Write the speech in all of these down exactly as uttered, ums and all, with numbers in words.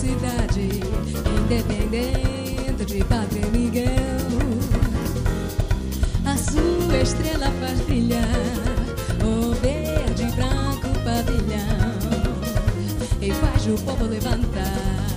mocidade, independente de Padre Miguel. A sua estrela faz brilhar o verde e branco pavilhão e faz o povo levantar,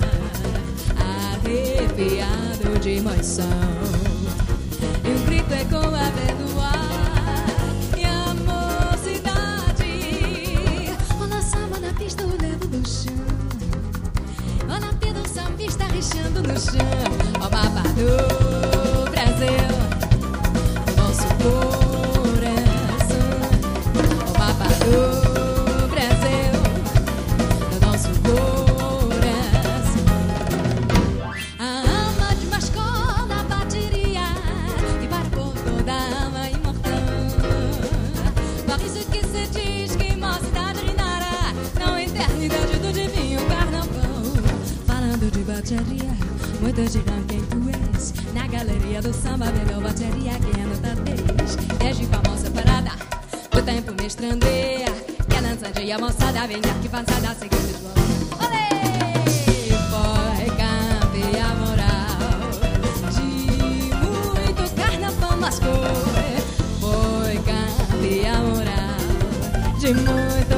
arrepiado de emoção. E o grito ecoa no ar e a mocidade. Olha samba na pista, o levo do chão. Olha Pedro sambista rixando no chão. Ó Papa do Brasil, o nosso coração. Ó Papa do Brasil, o nosso coração. A alma de uma escola bateria e para por toda a alma imortal. Por isso que se diz que mocidade reinará na eternidade do divino carnaval. Falando de bateria, muitos dirão quem tu és. Na galeria do samba, melhor bateria que é nota dez. Desde famosa parada, o tempo me estrandeia. Que a dançante e a moçada vem de arquibancada seguindo o bloco. Olê! Foi campeã moral de muito carnaval, mas foi. Foi campeã moral de muito